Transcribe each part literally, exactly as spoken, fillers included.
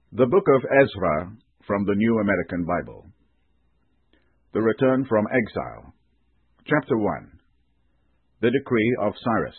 The Book of Ezra from the New American Bible. The Return from Exile. Chapter one. The Decree of Cyrus.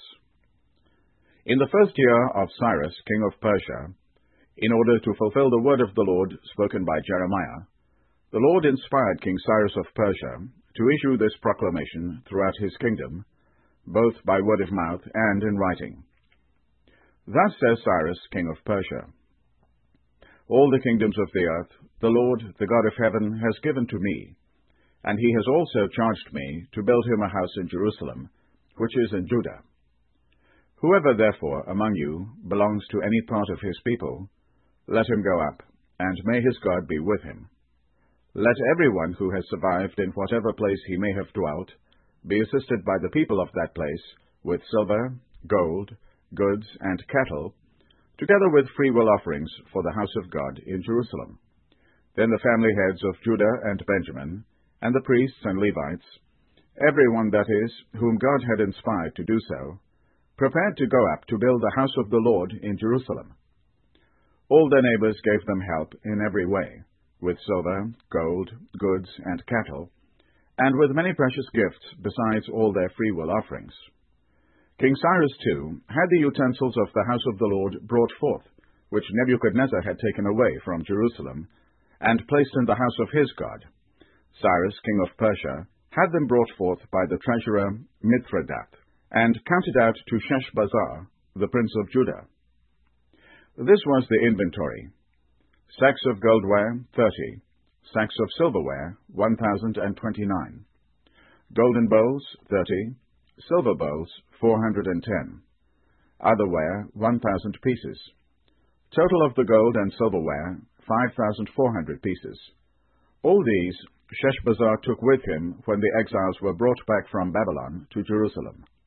In the first year of Cyrus, king of Persia, in order to fulfill the word of the Lord spoken by Jeremiah, the Lord inspired King Cyrus of Persia to issue this proclamation throughout his kingdom, both by word of mouth and in writing. Thus says Cyrus, king of Persia: All the kingdoms of the earth, the Lord, the God of heaven, has given to me, and he has also charged me to build him a house in Jerusalem, which is in Judah. Whoever therefore among you belongs to any part of his people, let him go up, and may his God be with him. Let everyone who has survived in whatever place he may have dwelt be assisted by the people of that place with silver, gold, goods, and cattle, together with freewill offerings for the house of God in Jerusalem. Then the family heads of Judah and Benjamin, and the priests and Levites, everyone, that is, whom God had inspired to do so, prepared to go up to build the house of the Lord in Jerusalem. All their neighbors gave them help in every way, with silver, gold, goods, and cattle, and with many precious gifts besides all their freewill offerings. King Cyrus, too, had the utensils of the house of the Lord brought forth, which Nebuchadnezzar had taken away from Jerusalem, and placed in the house of his God. Cyrus, king of Persia, had them brought forth by the treasurer Mithredath, and counted out to Sheshbazzar, the prince of Judah. This was the inventory: sacks of goldware, thirty; sacks of silverware, one thousand and twenty-nine; golden bowls, thirty; silver bowls, four hundred and ten; otherware, one thousand pieces. Total of the gold and silverware, five thousand four hundred pieces. All these Sheshbazzar took with him when the exiles were brought back from Babylon to Jerusalem.